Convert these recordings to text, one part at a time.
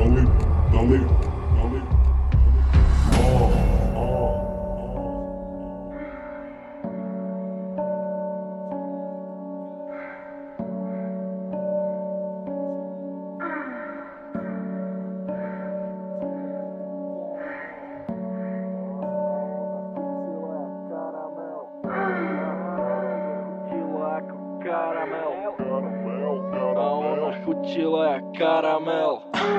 A ona chutila jak karamel.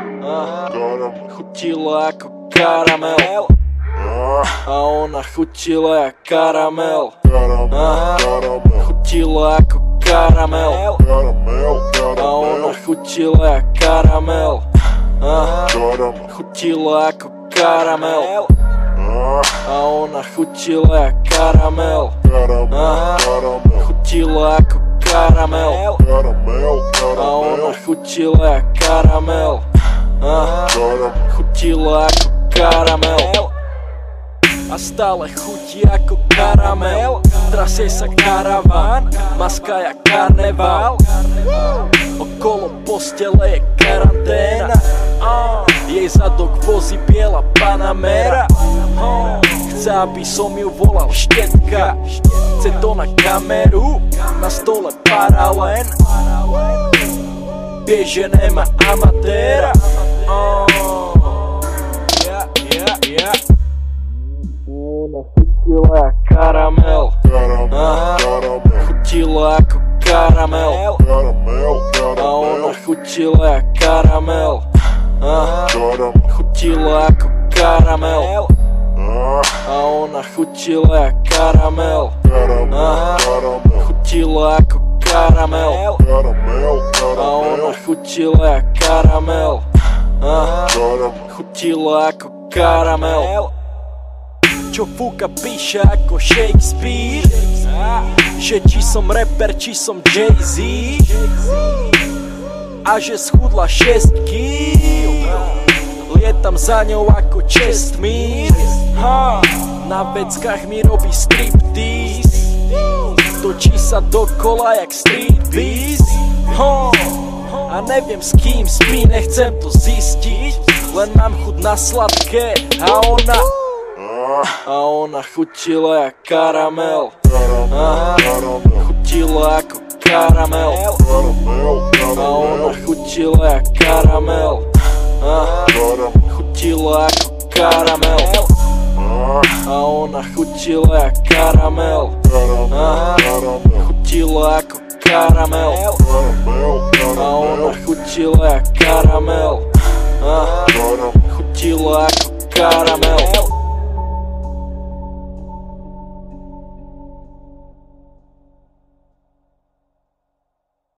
Chutila jako karamel. A ona chutila jak karamel. Chutila jako karamel. A ona chutila jak karamel. Chutila jako karamel. A ona chutila jak karamel. Chutila jako karamel. A ona chutila jak karamel. Chutila jako karamel. A stále chutí ako karamel. Trasie sa karaván, maska jak karneval. Okolo postele je karanténa. Jej zadok vozí biela Panamera. Chce, aby som ju volal Štetka. Chce to na kameru, na stole paralen. Vie, že nemá amatéra. Ona chutila jak karamel. Chutila jako karamel. A ona chutila jak karamel. Chutila jako karamel. A ona chutila jak karamel. Chutila jako karamel. A ona chutila jak karamel. Chutila jako karamel. Čo fúka píše ako Shakespeare. Že či som rapper, či som Jay-Z. A že schudla 6 kg. Lietam za ňou ako Čestmír. Na veckách mi robí striptease. Točí sa dokola jak street beast. A neviem s kým spí, nechcem to zistiť. Len mám chuť na sladké. A ona chutila jak karamel. Chutila jako karamel. A ona chutila jak karamel. Chutila jako karamel. A ona chutila jak karamel. Chutila jako karamel. A ona chutila jak karamel. Chutila jako karamel.